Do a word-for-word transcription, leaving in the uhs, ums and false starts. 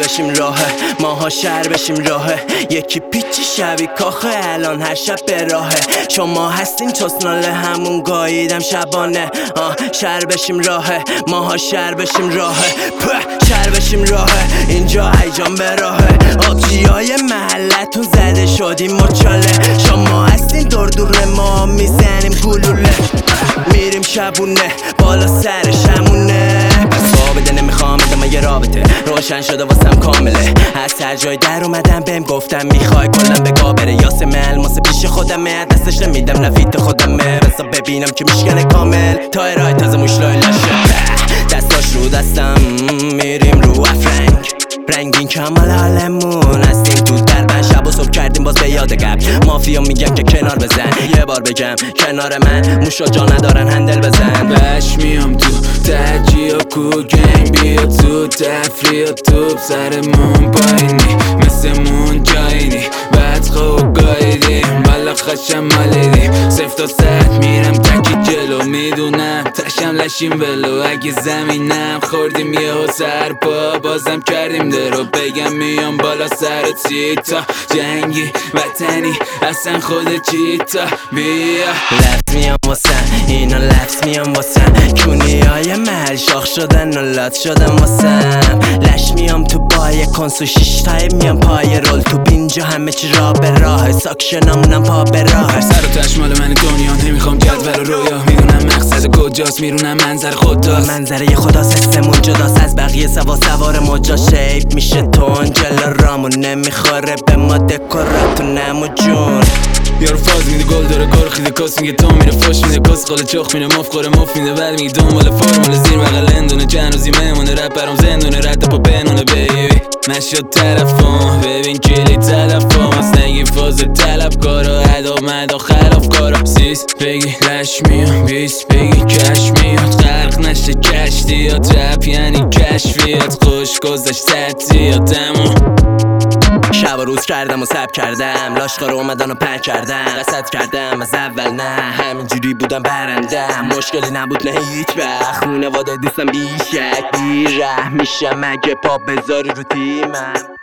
بشیم راهه، ماها شهر بشیم راهه. یکی پیچی شبی کاخه، الان هر شب به راهه. شما هستین چسناله همون گاییدم شبانه. آه شهر بشیم راهه، ماها شهر بشیم راهه. په شهر بشیم راهه، اینجا هیجان به راهه. آبجیای محلتون زده شدیم مچاله. شما هستین دور دور ما میزنیم گلوله. میریم شبونه بالا سر شمونه. پس بابده نمیخوام ادامه یه رابطه، روشن شده واسم کامله. از هر جای در اومدم بهم گفتم میخوای کلم بگا بره. یاسم الماس پیش خودمه، دستش نمیدم نفیت خودمه. بسا ببینم که میشکنه کامل، تا رای تازه موشلای لشه. دستاش رو دستم میریم رو افرنگ، رنگین کمال حالمون هستیم تو دربن. شب و صبح کردیم باز به یاد قبل. مافیا میگم که کنار بزن، یه بار بگم کنار من موشا جا ندارن هندل بزن. بش میام تو ترجی و کوگنگ، بیا تو تفریح و توب سرمون پایینی، مثل مون جایینی بعد خوب گاییدیم بالا خشم مالیدیم. سفت و سخت میرم تکی جلو، میدونم تشم لشیم ولو. اگه زمینم خوردیم یه و سر پا بازم کردیم درو. بگم میام بالا سر چیتا جنگی وطنی اصلا خود چیتا. بیا لفت میام واسن اینا، لفت میام واسن کونی های محل شاخ شدن و لات شدن واسم. لش میام تو بای کنسو شیش تای میام پای رول. تو اینجا همه چی را به راه، ساکشنامونم پا به راه. سر و تش مال من دنیا، نمیخوام جدول و رویا. میدونم مقصد کجاست، میرونم منظر خداست. منظره خدا سستمون جداست از بقیه. سوا سوار موجا شیپ میشه تون، جلو رامون نمیخوره به ما دکوراتونم جون. یارو فاز میده گل داره کار خیده کاس میگه تو میره فاش میده کاس خاله چاخ میره ماف خوره ماف میده ول میگه دنبال فرمال زیر بغل اندونه. چند روزی مهمونه رپ برام زندونه، رد پا بنونه بیبی نشد طرفم. ببین کلی تلفم از نگی فاز طلب کارا، ادا مدا خلاف کارا. سیس بگی لش میام، بیس بگی کش میاد. غرق نشه کشتیات، رپ یعنی کشفیات. خوش گذشت تعطیاتمو شب و روز کردم و سب کردم، لاشقار اومدن و پر کردم. قصد کردم از اول نه همینجوری بودم برندم. مشکلی نبود نه هیچ وقت، خونواده دوستم بیشک بی ره میشم اگه پا بذاری رو تیمم.